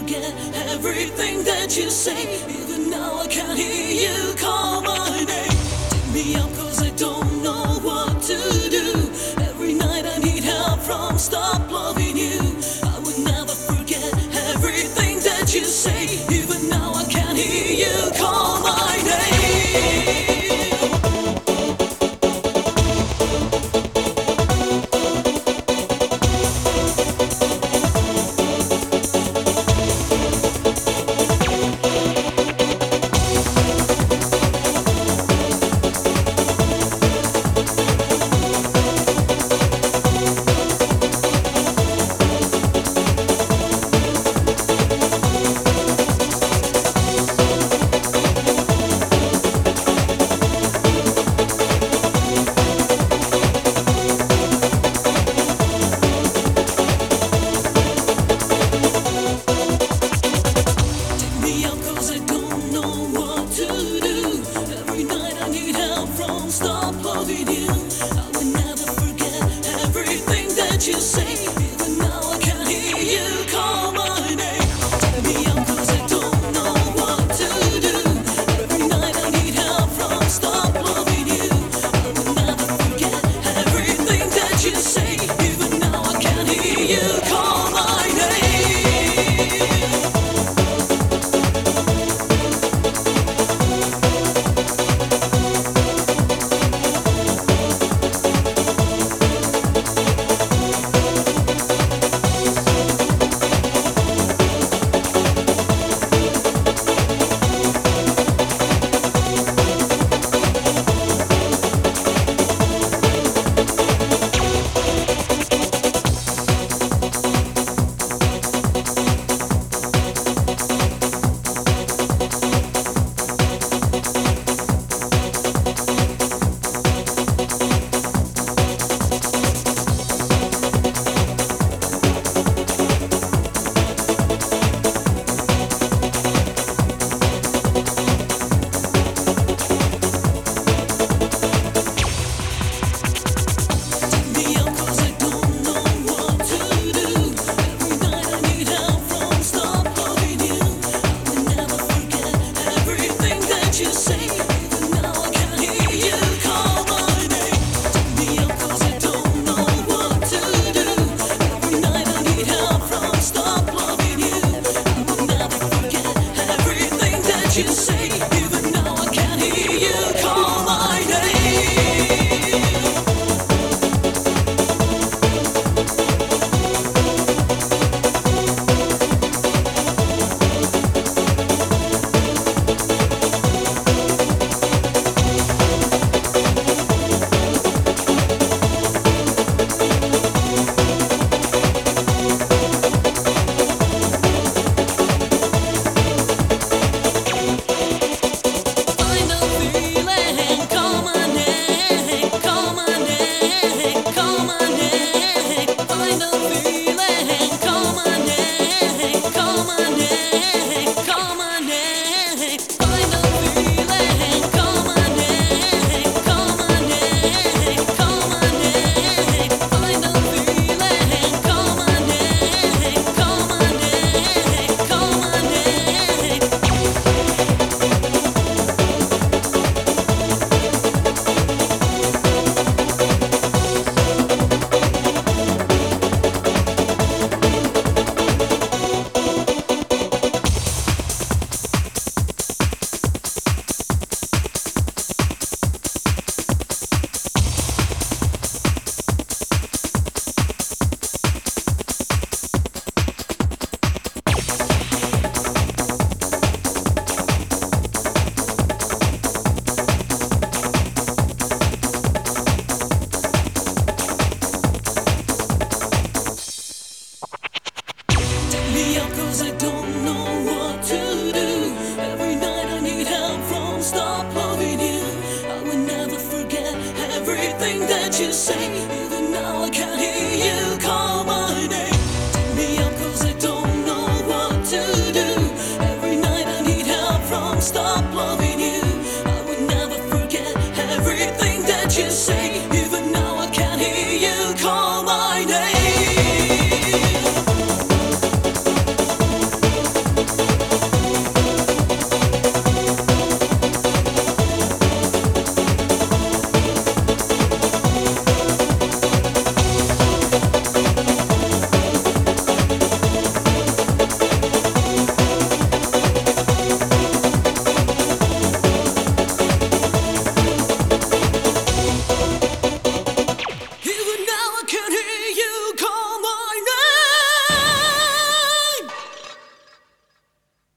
forget everything that you say. Even now I can't hear you call my name. Take me up 'cause I don't know what to do. Every night I need help from stop loving you. I would never forget everything that you say. Even now I can't hear you call my name. Stop loving you. I will never forget everything that you say. Even now I can't hear you call my name. Take me up 'cause I don't know what to do. Every night I need help from stop loving you. I will never forget everything that you say. Even now I can't hear you call my name. You say, even now I can't hear you call my name. You say, even now I can't hear you call my name. Take me up 'cause I don't know what to do. Every night I need help from stars.